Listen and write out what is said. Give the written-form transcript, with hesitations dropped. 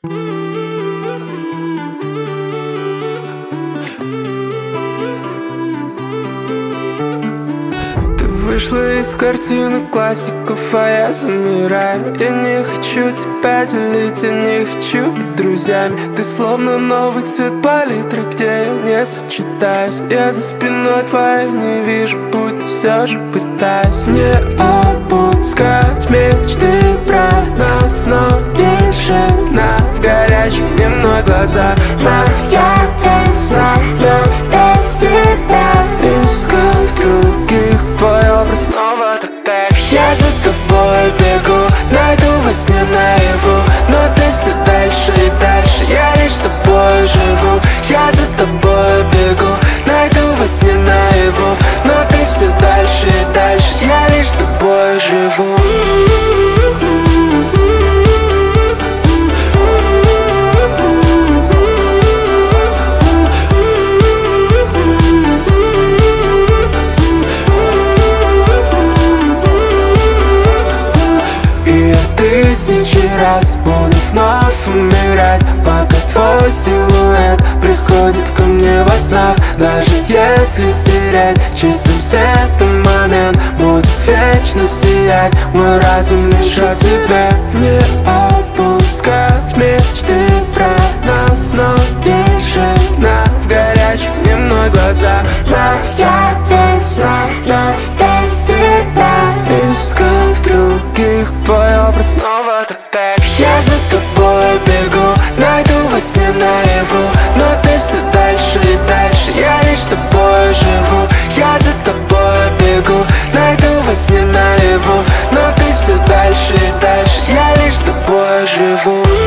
Вышла из картины классиков, а я замираю. Я не хочу тебя делить, я не хочу быть друзьями. Ты словно новый цвет палитры, где я не сочетаюсь. Я за спиной твоей не вижу путь, все же пытаюсь не опускать мечты про нас, но тишина в горячих дневной глаза. Моя весна, но без тебя. Искал в других твой образ снова опять. Я за тобой бегу, найду во сне наяву, но ты все дальше и дальше, я лишь тобой живу. Я за тобой бегу, найду во сне наяву, но ты все дальше и дальше, я лишь тобой живу. Тысячи раз буду вновь умирать, пока твой силуэт приходит ко мне во снах. Даже если стереть чистым светом момент, будет вечно сиять мой разум лишь о тебе. Не опускать мечты про нас, но тишина в горячих дневной глаза. Моя весна, но без тебя. Искал в других твой образ снова опять. Я за тобой бегу, найду во сне наяву, но ты все дальше и дальше, я лишь тобой живу. Я за тобой бегу, найду во сне наяву, но ты все дальше и дальше, я лишь тобой живу.